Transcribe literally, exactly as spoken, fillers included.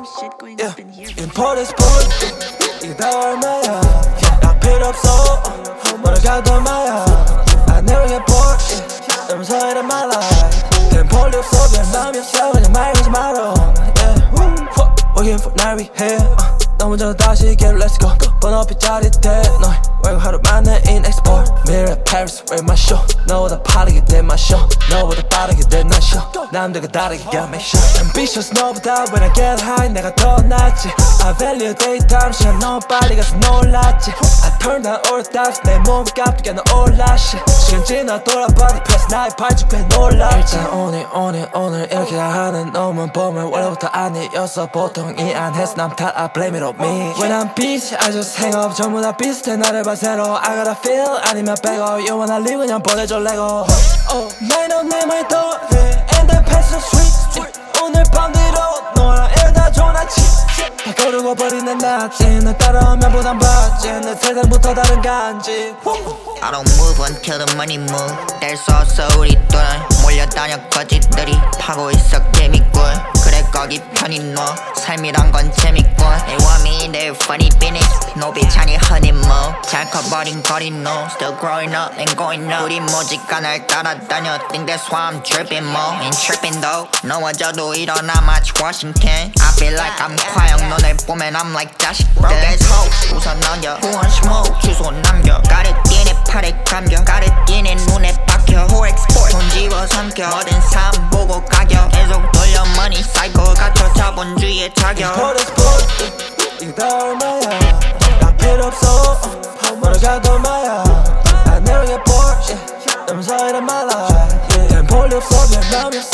yeah. Import export 이게 다 얼마야 나 필요 없어 뭐라 가도 마야 I never get bored yeah. I'm sorry in my life 난 볼리 없어 그냥 마음이 없어 그냥 말 하지 말어 yeah. Working for 날 위해 uh. 너무 전에 다시 get let's go 번호피 짜릿해 너의 외국 하루 만에 in export Mirror Paris with my show 너보다 빠르게 된 my show 너보다 빠르게 된 난 show 남들과 다르게 got me show Ambitious 너보다 when I get high 내가 더 낫지 I value daytime 시간 너무 빨리 가서 놀랐지 I turn down all the doubts 내 몸이 깜빡이 너 올라 shit 시간 지나 돌아봐도 패스 나의 발주패 놀랍지 일단 오늘 오늘 오늘 이렇게 다 하는 놈은 보면 원래부터 아니었어 보통이 안 해서 남 탓 I blame it on me When I'm busy I just hang up 전부 다 비슷해 나를 봐 새로 I gotta feel 아니면 빼고 You wanna leave 그냥 보내줘 레고 나이 넌내 말 더해 And then pass the sweet 오늘 밤 뒤로 너랑 일다 좋은 아침 다 거르고 버리는 낮지 널 따라오면 부담받지 내 세상부터 다른 간지 I don't move until the money move 뗄 수 없어 우리 둘은 몰려다녀 거짓들이 파고 있어 개미꾼 그래 거기 편히 누워 삶이란 건 재밌군 They want me in their funny business 노비찬이 honeymoon 잘 커버린 거리 no Still growing up and going up 우리 모지가 날 따라다녀 Think that's why I'm tripping more Ain't tripping though 넘어져도 일어나 마치 Washington I feel like I'm 과형 너네 보면 I'm like 자식들 Broke ass hoe 우선 넘겨 Who want smoke 주소 남겨 가래띠네 팔에 감겨 가래띠네 눈에 박혀 Who export 돈 집어삼켜 뭐든 삶 보고 가격 계속 돌려 money cycle 갇혀 자본주의의 자격 Import export 이게 다 얼마야 나 필요 없어 뭐라 가도 마야 I never get bored yeah. I'm sorry in my life 난 볼리 없어 그냥 마음이 없어